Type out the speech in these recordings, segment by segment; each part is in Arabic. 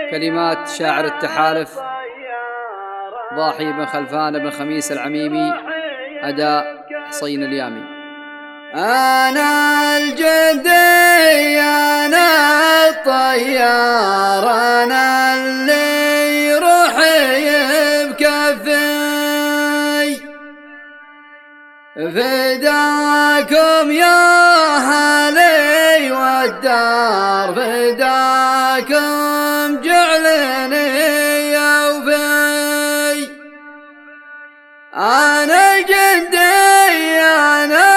كلمات شاعر التحالف ضاحي بن خلفان بن خميس العميمي، أداء حصين اليامي. أنا الجدي أنا الطيار أنا اللي روحي بكفي، فداكم يا أهلي والدار فداكم جعلني يوفي. أنا الجدي أنا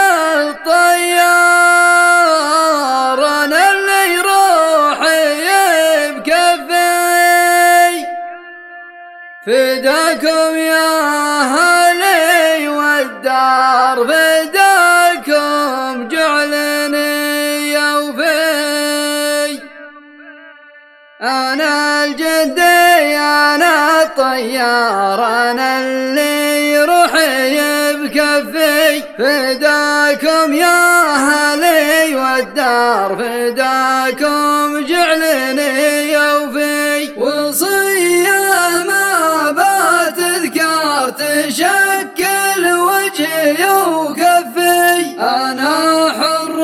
الطيار أنا اللي روحي بكفي، فداكم يا أهلي والدار فداكم جعلني يوفي. أنا الجدي أنا الطيار أنا اللي روحي بكفي، فداكم يا أهلي والدار فداكم جعلني يوفي. وصية ما بتذكر تشكل وجهي وكفي، أنا حر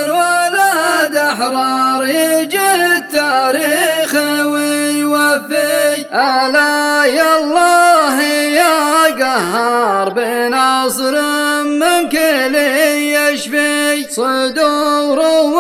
ولد أحرار يجي التاريخ ويوفي. ألا يا الله يا قهار بنصر من كل يشفي، صدور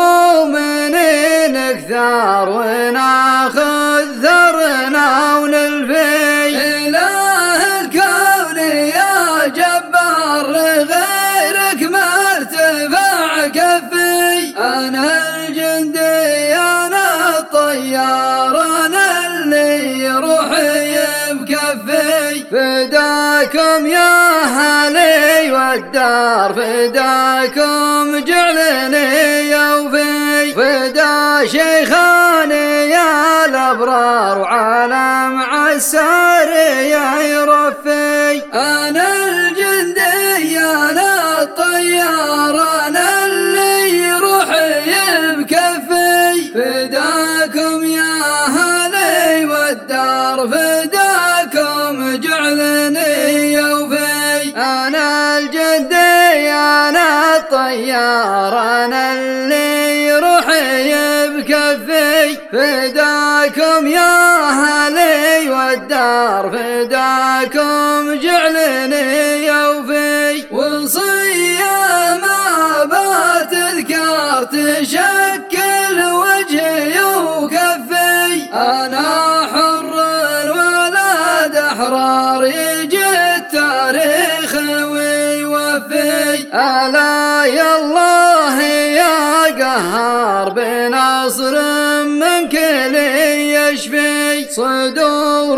مؤمنين كثار وناخذ ثرنا ونلفي. إله الكون يا جبار لغيرك ما ارتفع كفي، أنا الجندي أنا الطيار أنا اللي روحي بكفي، فداكم يا أهلي والدار فداكم جعلني يوفي. فدا شيخاني يا الأبرار وعالم عسار يا يرفي. أنا الجندي أنا الطيار أنا اللي روحي بكفي، فداكم يا أهلي والدار فداكم جعلني يوفي. أنا الجدي أنا الطيار أنا اللي روحي بكفي، فداكم يا أهلي والدار فداكم جعلني يوفي. وصية ما بتذكر تشكل وجهي وكفي، أنا حر ولد أحرار يجي التاريخ ويوفي. ألا يا الله يا قهار بنصر من كل يشفي، صدور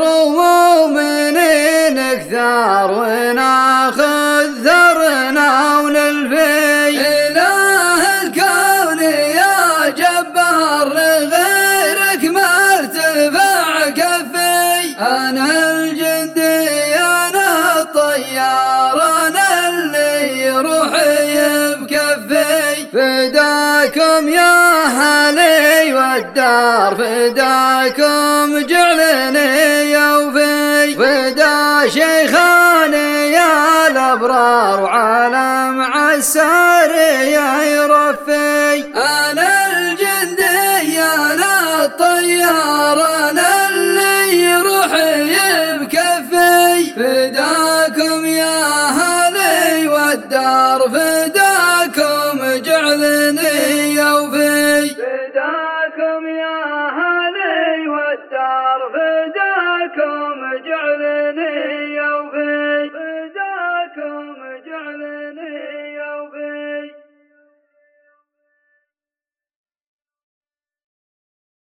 مؤمنين كثار وناخذ ثرنا ونلفي. إله الكون يا جبار لغيرك ما ارتفع كفي، أنا الجندي أنا الطيار أنا اللي روحي بكفي، فداكم يا أهلي والدار فداكم جعلني يوفي. فدا شيخاني يا الأبرار وعالم عسار يا يرفي. أنا الجندي أنا الطيار أنا اللي روحي بكفي، فداكم يا أهلي والدار فداكم جعلني يوفي. فداكم يا أهلي والدار فداكم جعلني